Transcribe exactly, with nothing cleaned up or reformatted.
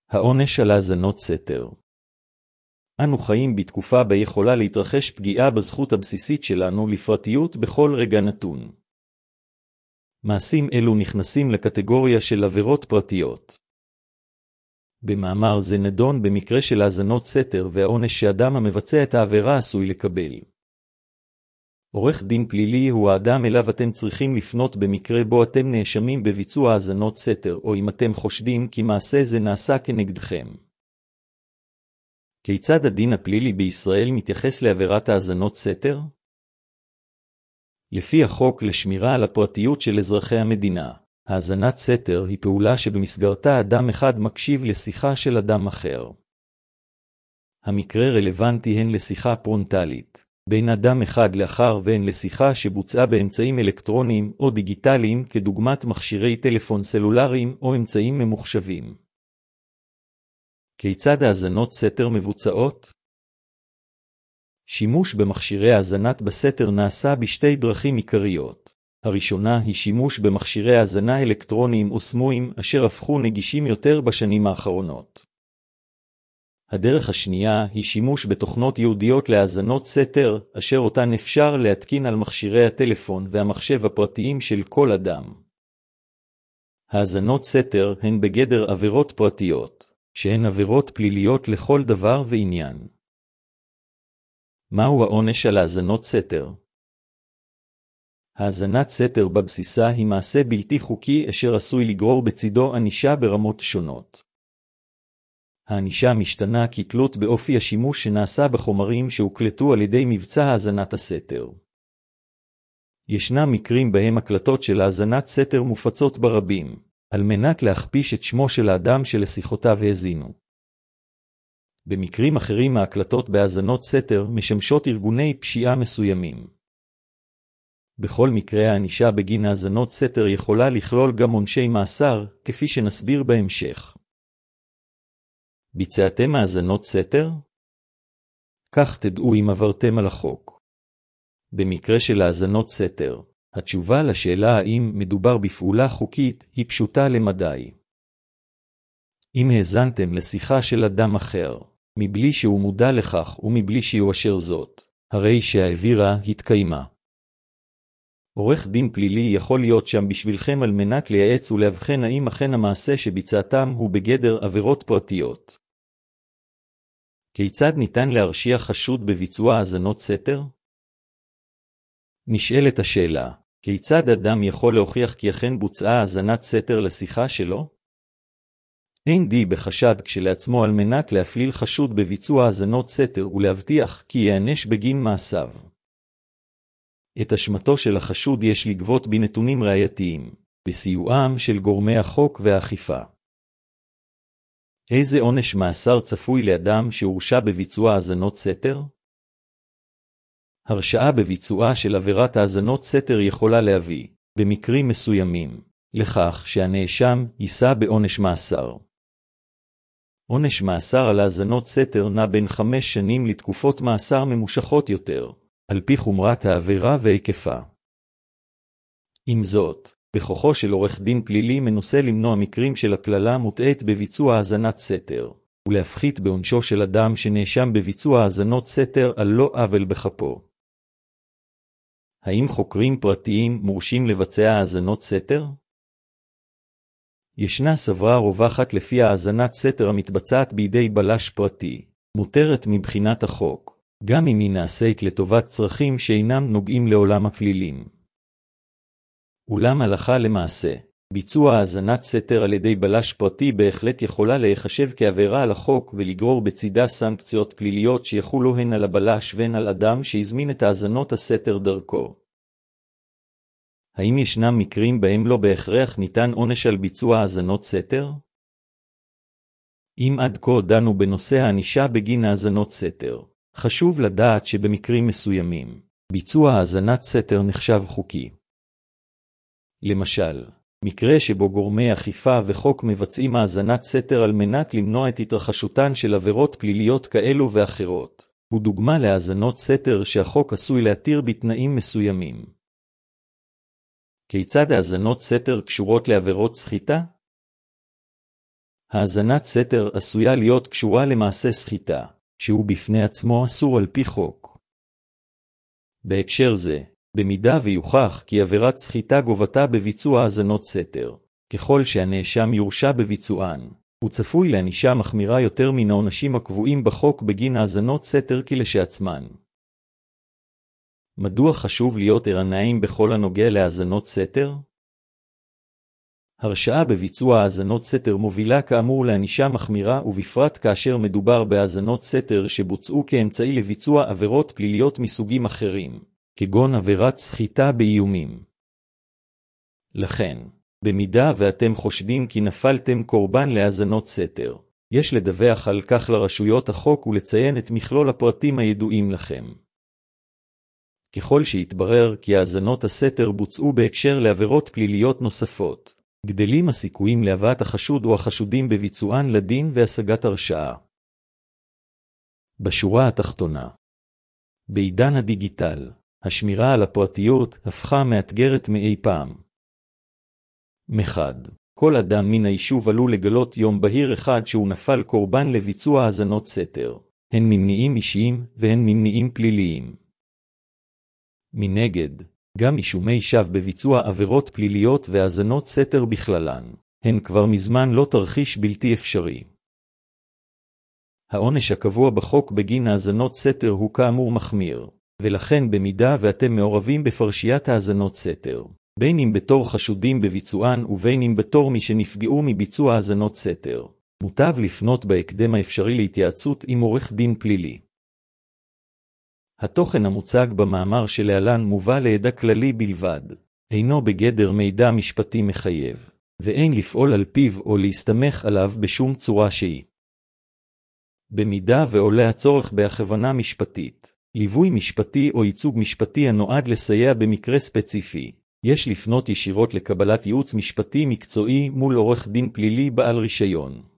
העונש על האזנות סתר. אנו חיים בתקופה בה יכולה להתרחש פגיעה בזכות הבסיסית שלנו לפרטיות בכל רגע נתון. מעשים אלו נכנסים לקטגוריה של עבירות פרטיות. במאמר זה נדון במקרה של האזנות סתר והעונש שאדם המבצע את העבירה עשוי לקבל. עורך דין פלילי הוא האדם אליו אתם צריכים לפנות במקרה בו אתם נאשמים בביצוע האזנות סתר, או אם אתם חושדים כי מעשה זה נעשה כנגדכם. כיצד הדין הפלילי בישראל מתייחס לעבירת האזנות סתר? לפי החוק לשמירה על הפרטיות של אזרחי המדינה, האזנת סתר היא פעולה שבמסגרתה אדם אחד מקשיב לשיחה של אדם אחר. המקרה רלוונטי הן לשיחה פרונטלית בין אדם אחד לאחר והן לשיחה שבוצעה באמצעים אלקטרוניים או דיגיטליים כדוגמת מכשירי טלפון סלולריים או אמצעים ממוחשבים. כיצד האזנות סתר מבוצעות? שימוש במכשירי האזנת בסתר נעשה בשתי דרכים עיקריות. הראשונה היא שימוש במכשירי האזנה אלקטרוניים או סמויים אשר הפכו נגישים יותר בשנים האחרונות. הדרך השנייה היא שימוש בתוכנות ייעודיות להאזנות סתר, אשר אותן אפשר להתקין על מכשירי הטלפון והמחשב הפרטיים של כל אדם. האזנות סתר הן בגדר עבירות פרטיות, שהן עבירות פליליות לכל דבר ועניין. מהו העונש על האזנות סתר? האזנת סתר בבסיסה היא מעשה בלתי חוקי אשר עשוי לגרור בצידו ענישה ברמות שונות. הענישה משתנה כתלות באופי השימוש שנעשה בחומרים שהוקלטו על ידי מבצע האזנת הסתר. ישנם מקרים בהם הקלטות של האזנת סתר מופצות ברבים, על מנת להכפיש את שמו של האדם שלשיחותיו האזינו. במקרים אחרים ההקלטות בהאזנות סתר משמשות ארגוני פשיעה מסוימים. בכל מקרה הענישה בגין האזנות סתר יכולה לכלול גם עונשי מאסר, כפי שנסביר בהמשך. ביצעתם האזנות סתר? כך תדעו אם עברתם על החוק. במקרה של האזנות סתר, התשובה לשאלה האם מדובר בפעולה חוקית היא פשוטה למדי. אם האזנתם לשיחה של אדם אחר, מבלי שהוא מודע לכך ומבלי שיואשר זאת, הרי שהעבירה התקיימה. עורך דין פלילי יכול להיות שם בשבילכם על מנת לייעץ ולהבחן האם אכן המעשה שביצעתם הוא בגדר עבירות פרטיות. כיצד ניתן להרשיע חשוד בביצוע האזנות סתר? נשאלת השאלה, כיצד אדם יכול להוכיח כי אכן בוצעה האזנת סתר לשיחה שלו? אין די בחשד כשלעצמו על מנת להפליל חשוד בביצוע האזנות סתר ולהבטיח כי ייענש בגין מעשיו. את אשמתו של החשוד יש לגבות בנתונים ראייתיים, בסיועם של גורמי החוק והאכיפה. איזה עונש מאסר צפוי לאדם שהורשע בביצוע האזנות סתר? הרשעה בביצועה של עבירת האזנות סתר יכולה להביא, במקרים מסוימים, לכך שהנאשם יישא בעונש מאסר. עונש מאסר על האזנות סתר נע בין חמש שנים לתקופות מאסר ממושכות יותר, על פי חומרת העבירה והיקפה. עם זאת, בכוחו של עורך דין פלילי מנסה למנוע מקרים של הכללה מוטעית בביצוע האזנת סתר, ולהפחית בעונשו של אדם שנאשם בביצוע האזנות סתר על לא עוול בכפו. האם חוקרים פרטיים מורשים לבצע האזנות סתר? ישנה סברה רווחת לפי האזנת סתר המתבצעת בידי בלש פרטי, מותרת מבחינת החוק, גם אם היא נעשית לטובת צרכים שאינם נוגעים לעולם הפלילים. אולם הלכה למעשה, ביצוע האזנת סתר על ידי בלש פרטי בהחלט יכולה להיחשב כעבירה על החוק ולגרור בצידה סנקציות פליליות שיחולו הן על הבלש והן על אדם שהזמין את האזנות הסתר דרכו. האם ישנם מקרים בהם לא בהכרח ניתן עונש על ביצוע האזנות סתר? אם עד כה דנו בנושא הענישה בגין האזנות סתר, חשוב לדעת שבמקרים מסוימים, ביצוע האזנת סתר נחשב חוקי. למשל, מקרה שבו גורמי אכיפה וחוק מבצעים האזנת סתר על מנת למנוע את התרחשותן של עבירות פליליות כאלו ואחרות, הוא דוגמה להאזנות סתר שהחוק עשוי להתיר בתנאים מסוימים. כיצד האזנות סתר קשורות לעבירות סחיטה? האזנת סתר עשויה להיות קשורה למעשה סחיטה, שהוא בפני עצמו אסור על פי חוק. בהקשר זה, במידה ויוכח כי עבירת סחיטה גובתה בביצוע האזנות סתר, ככל שהנאשם יורשע בביצוען, הוא צפוי לענישה מחמירה יותר מן העונשים הקבועים בחוק בגין האזנות סתר כשלעצמן. מדוע חשוב להיות ערניים בכל הנוגע להאזנות סתר? הרשעה בביצוע האזנות סתר מובילה כאמור לענישה מחמירה, ובפרט כאשר מדובר בהאזנות סתר שבוצעו כאמצעי לביצוע עבירות פליליות מסוגים אחרים, כגון עבירת סחיטה באיומים. לכן, במידה ואתם חושדים כי נפלתם קורבן להאזנות סתר, יש לדווח על כך לרשויות החוק ולציין את מכלול הפרטים הידועים לכם. ככל שיתברר כי האזנות הסתר בוצעו בהקשר לעבירות פליליות נוספות, גדלים הסיכויים להבאת החשוד או החשודים בביצוען לדין והשגת הרשעה. בשורה התחתונה, בעידן הדיגיטל, השמירה על הפרטיות הפכה מאתגרת מאי פעם. מחד, כל אדם מן היישוב עלול לגלות יום בהיר אחד שהוא נפל קורבן לביצוע האזנות סתר, הן ממניעים אישיים והן ממניעים פליליים. מנגד, גם אישומי שווא בביצוע עבירות פליליות והאזנות סתר בכללן, הן כבר מזמן לא תרחיש בלתי אפשרי. העונש הקבוע בחוק בגין האזנות סתר הוא כאמור מחמיר, ולכן במידה ואתם מעורבים בפרשיית האזנות סתר, בין אם בתור חשודים בביצוען ובין אם בתור מי שנפגעו מביצוע האזנות סתר, מוטב לפנות בהקדם האפשרי להתייעצות עם עורך דין פלילי. התוכן המוצג במאמר שלהלן מובא לידע כללי בלבד, אינו בגדר מידע משפטי מחייב, ואין לפעול על פיו או להסתמך עליו בשום צורה שהיא. במידה ועולה הצורך בהכוונה משפטית, ליווי משפטי או ייצוג משפטי הנועד לסייע במקרה ספציפי, יש לפנות ישירות לקבלת ייעוץ משפטי מקצועי מול עורך דין פלילי בעל רישיון.